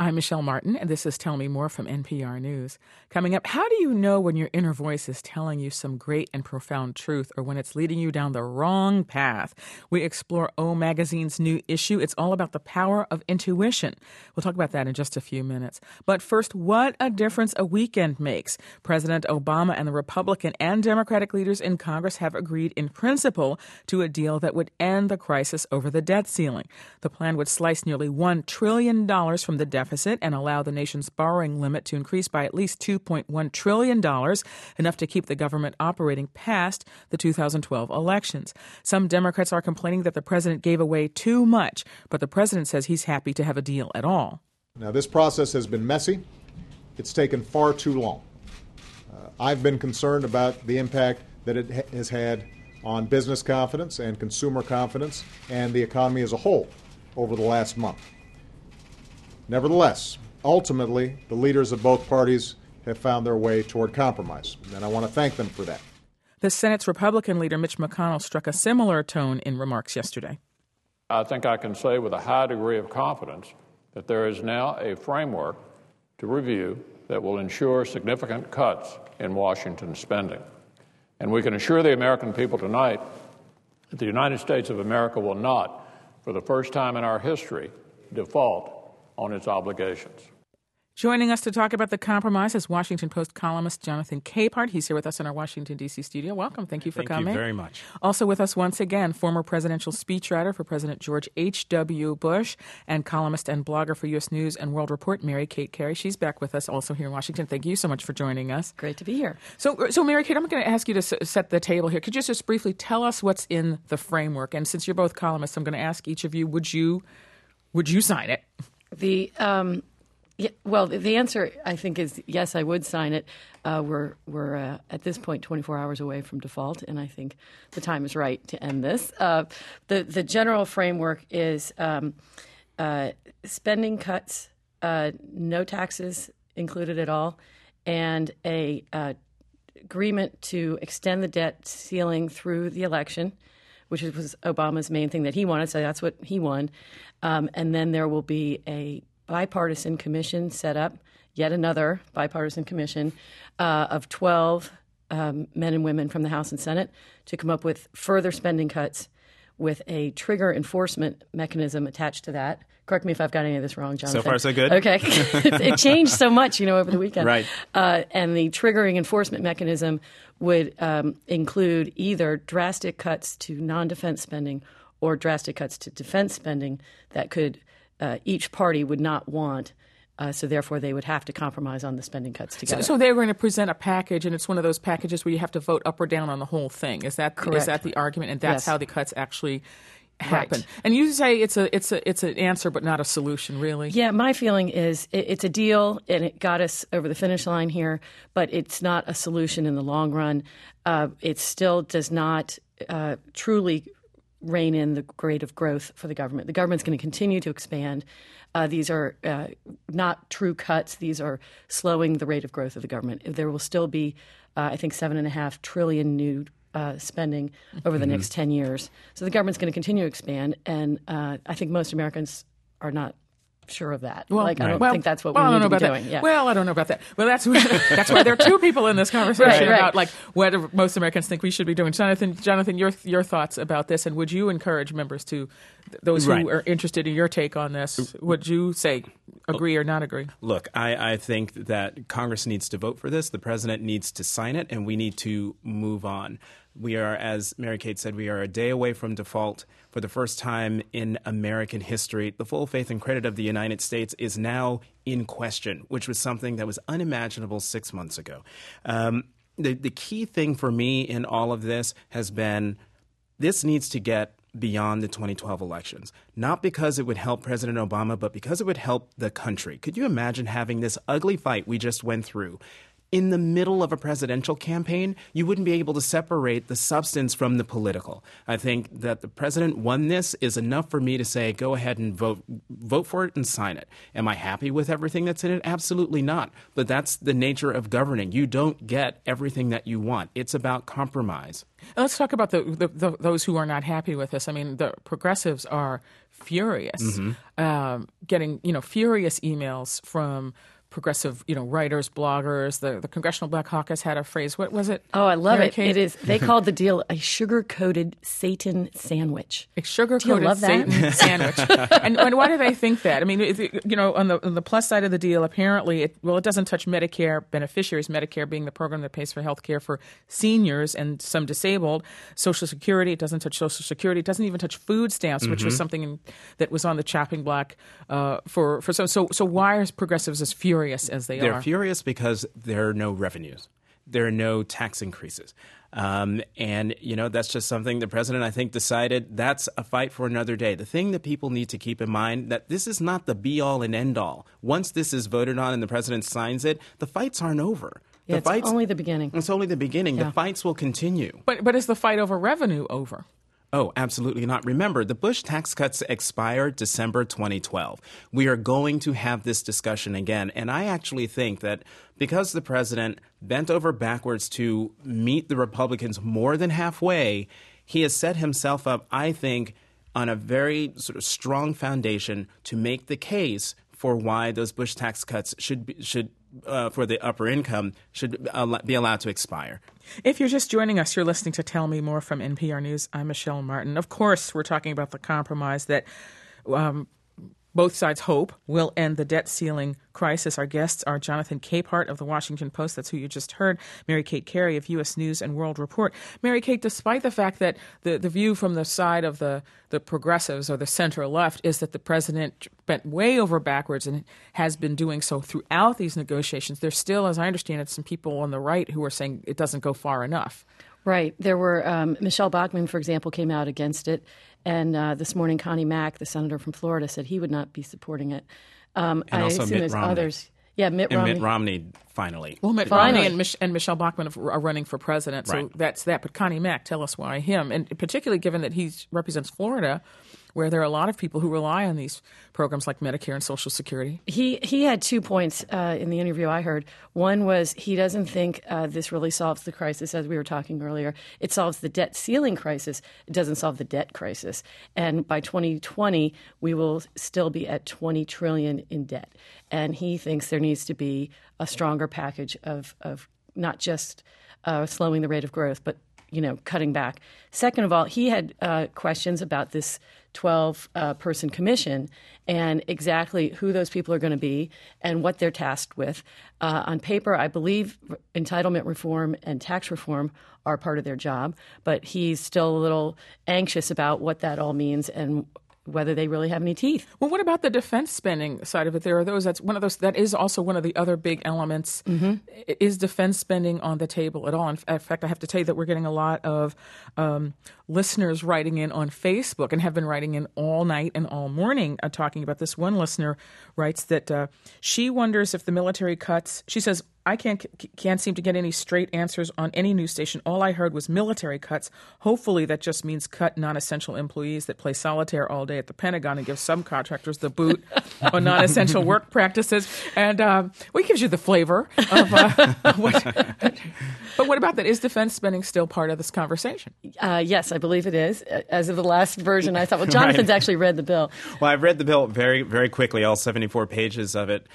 I'm Michelle Martin, and this is Tell Me More from NPR News. Coming up, how do you know when your inner voice is telling you some great and profound truth or when it's leading you down the wrong path? We explore O Magazine's new issue. It's all about the power of intuition. We'll talk about that in just a few minutes. But first, what a difference a weekend makes. President Obama and the Republican and Democratic leaders in Congress have agreed in principle to a deal that would end the crisis over the debt ceiling. The plan would slice nearly $1 trillion from the deficit and allow the nation's borrowing limit to increase by at least $2.1 trillion, enough to keep the government operating past the 2012 elections. Some Democrats are complaining that the president gave away too much, but the president says he's happy to have a deal at all. Now, this process has been messy. It's taken far too long. I've been concerned about the impact that it has had on business confidence and consumer confidence and the economy as a whole over the last month. Nevertheless, ultimately, the leaders of both parties have found their way toward compromise, and I want to thank them for that. The Senate's Republican leader, Mitch McConnell, struck a similar tone in remarks yesterday. I think I can say with a high degree of confidence that there is now a framework to review that will ensure significant cuts in Washington spending. And we can assure the American people tonight that the United States of America will not, for the first time in our history, default on its obligations. Joining us to talk about the compromise is Washington Post columnist Jonathan Capehart. He's here with us in our Washington, D.C. studio. Welcome. Thank you for coming. Thank you very much. Also with us once again, former presidential speechwriter for President George H.W. Bush and columnist and blogger for U.S. News and World Report, Mary Kate Carey. She's back with us also here in Washington. Thank you so much for joining us. Great to be here. So Mary Kate, I'm going to ask you to set the table here. Could you just briefly tell us what's in the framework? And since you're both columnists, I'm going to ask each of you, would you sign it? The answer, I think, is yes, I would sign it. We're at this point 24 hours away from default, and I think the time is right to end this. The general framework is spending cuts, no taxes included at all, and a agreement to extend the debt ceiling through the election, which was Obama's main thing that he wanted, so that's what he won. And then there will be a bipartisan commission set up, yet another bipartisan commission of 12 men and women from the House and Senate to come up with further spending cuts with a trigger enforcement mechanism attached to that. Correct me if I've got any of this wrong, Jonathan. So far, so good. Okay. It changed so much, over the weekend. Right. And the triggering enforcement mechanism would include either drastic cuts to non-defense spending or drastic cuts to defense spending that could each party would not want. So therefore, they would have to compromise on the spending cuts together. So they're going to present a package, and it's one of those packages where you have to vote up or down on the whole thing. Is that correct? Is that the argument? And that's how the cuts actually happen. Right. And you say it's an answer, but not a solution, really. Yeah, my feeling is it's a deal, and it got us over the finish line here, but it's not a solution in the long run. It still does not truly rein in the rate of growth for the government. The government's going to continue to expand. These are not true cuts. These are slowing the rate of growth of the government. There will still be, I think, $7.5 trillion new spending over the next 10 years. So the government's going to continue to expand, and I think most Americans are not sure of that. I don't think that's what we need to be doing. Yeah. Well, I don't know about that. Well, that's why there are two people in this conversation about what most Americans think we should be doing. Jonathan, your thoughts about this, and would you encourage members those who are interested in your take on this, would you say agree or not agree? Look, I think that Congress needs to vote for this. The president needs to sign it, and we need to move on. We are, as Mary Kate said, we are a day away from default. For the first time in American history, the full faith and credit of the United States is now in question, which was something that was unimaginable 6 months ago. The key thing for me in all of this has been this needs to get beyond the 2012 elections, not because it would help President Obama, but because it would help the country. Could you imagine having this ugly fight we just went through in the middle of a presidential campaign, you wouldn't be able to separate the substance from the political. I think that the president won this is enough for me to say, go ahead and vote for it and sign it. Am I happy with everything that's in it? Absolutely not. But that's the nature of governing. You don't get everything that you want. It's about compromise. Let's talk about those who are not happy with this. I mean, the progressives are furious, getting furious emails from progressive, writers, bloggers. The Congressional Black Caucus had a phrase. What was it? Oh, I love it. Kate? It is. They called the deal a sugar-coated Satan sandwich. A sugar-coated Satan sandwich. And why do they think that? I mean, on the plus side of the deal, apparently, it doesn't touch Medicare beneficiaries, Medicare being the program that pays for health care for seniors and some disabled. Social Security, it doesn't touch Social Security. It doesn't even touch food stamps, which was something that was on the chopping block for some. So why are progressives as furious as they are? They're furious because there are no revenues. There are no tax increases. And that's just something the president, I think, decided that's a fight for another day. The thing that people need to keep in mind that this is not the be-all and end-all. Once this is voted on and the president signs it, the fights aren't over. It's only the beginning. It's only the beginning. Yeah. The fights will continue. But is the fight over revenue over? Oh, absolutely not. Remember, the Bush tax cuts expired December 2012. We are going to have this discussion again. And I actually think that because the president bent over backwards to meet the Republicans more than halfway, he has set himself up, I think, on a very sort of strong foundation to make the case for why those Bush tax cuts should for the upper income should be allowed to expire. If you're just joining us, you're listening to Tell Me More from NPR News. I'm Michelle Martin. Of course, we're talking about the compromise that both sides hope will end the debt ceiling crisis. Our guests are Jonathan Capehart of The Washington Post. That's who you just heard. Mary Kate Carey of U.S. News and World Report. Mary Kate, despite the fact that the view from the side of the progressives or the center left is that the president bent way over backwards and has been doing so throughout these negotiations, there's still, as I understand it, some people on the right who are saying it doesn't go far enough. Right. There were Michelle Bachmann, for example, came out against it. And this morning, Connie Mack, the senator from Florida, said he would not be supporting it. And also Mitt Romney. Others. Yeah, Mitt Romney. And Mitt Romney, finally. Well, Mitt Romney and Michelle Bachmann are running for president, so right. That's that. But Connie Mack, tell us why him, and particularly given that he represents Florida, where there are a lot of people who rely on these programs like Medicare and Social Security. He had 2 points in the interview I heard. One was he doesn't think this really solves the crisis, as we were talking earlier. It solves the debt ceiling crisis. It doesn't solve the debt crisis. And by 2020, we will still be at $20 trillion in debt. And he thinks there needs to be a stronger package of not just slowing the rate of growth, but cutting back. Second of all, he had questions about this 12-person commission and exactly who those people are going to be and what they're tasked with. On paper, I believe entitlement reform and tax reform are part of their job, but he's still a little anxious about what that all means and whether they really have any teeth. Well, what about the defense spending side of it? There are those. That is also one of the other big elements. Mm-hmm. Is defense spending on the table at all? In fact, I have to tell you that we're getting a lot of listeners writing in on Facebook and have been writing in all night and all morning talking about this. One listener writes that she wonders if the military cuts. She says, I can't seem to get any straight answers on any news station. All I heard was military cuts. Hopefully that just means cut non-essential employees that play solitaire all day at the Pentagon and give subcontractors the boot on non-essential work practices. And it gives you the flavor of what. But what about that? Is defense spending still part of this conversation? Yes, I believe it is. As of the last version, I thought, well, Jonathan's actually read the bill. Well, I've read the bill very, very quickly, all 74 pages of it.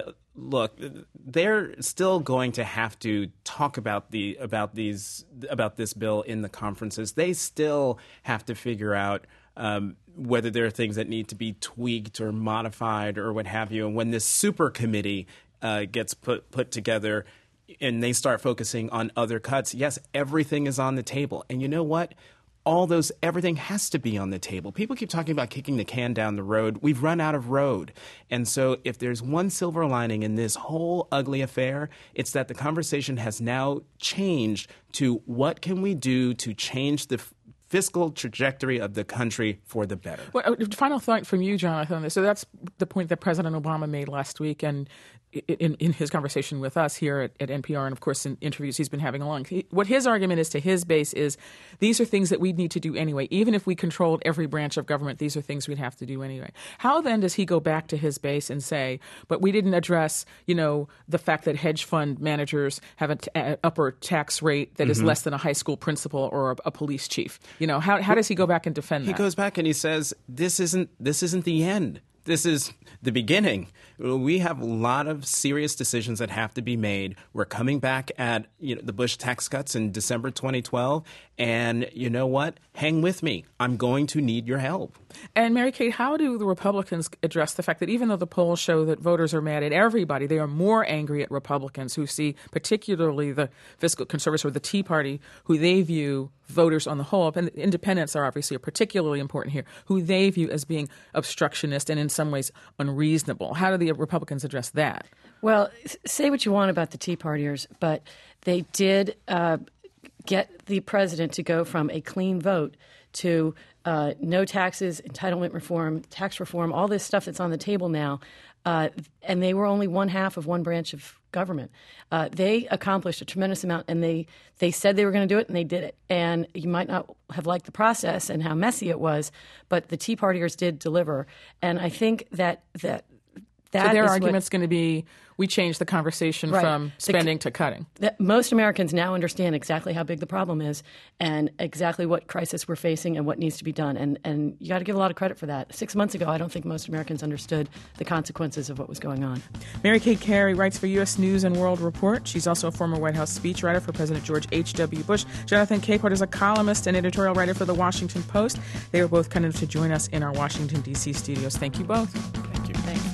Look, they're still going to have to talk about this bill in the conferences. They still have to figure out whether there are things that need to be tweaked or modified or what have you. And when this super committee gets put together and they start focusing on other cuts, yes, everything is on the table. And you know what? Everything has to be on the table. People keep talking about kicking the can down the road. We've run out of road. And so if there's one silver lining in this whole ugly affair, it's that the conversation has now changed to what can we do to change the fiscal trajectory of the country for the better. Well, final thought from you, Jonathan. So that's the point that President Obama made last week, and in his conversation with us here at NPR, and of course in interviews he's been having along. What his argument is to his base is these are things that we need to do anyway. Even if we controlled every branch of government, these are things we'd have to do anyway. How then does he go back to his base and say, but we didn't address, the fact that hedge fund managers have an upper tax rate that is less than a high school principal or a police chief? How does he go back and defend that? He goes back and he says, this isn't the end. This is the beginning. We have a lot of serious decisions that have to be made. We're coming back at the Bush tax cuts in December 2012. And you know what? Hang with me. I'm going to need your help. And Mary Kate, how do the Republicans address the fact that even though the polls show that voters are mad at everybody, they are more angry at Republicans who see particularly the fiscal conservatives or the Tea Party, who they view voters on the whole, and independents are obviously particularly important here, who they view as being obstructionist and in some ways unreasonable. How do the Republicans address that? Well, say what you want about the Tea Partiers, but they did get the president to go from a clean vote to no taxes, entitlement reform, tax reform, all this stuff that's on the table now. And they were only one half of one branch of government. They accomplished a tremendous amount, and they said they were going to do it, and they did it. And you might not have liked the process and how messy it was, but the Tea Partiers did deliver. And I think that so their argument's going to be, we changed the conversation from spending to cutting. Most Americans now understand exactly how big the problem is and exactly what crisis we're facing and what needs to be done. And you got to give a lot of credit for that. 6 months ago, I don't think most Americans understood the consequences of what was going on. Mary Kate Carey writes for U.S. News and World Report. She's also a former White House speechwriter for President George H.W. Bush. Jonathan Capehart is a columnist and editorial writer for The Washington Post. They were both kind enough to join us in our Washington, D.C. studios. Thank you both. Thank you. Thanks.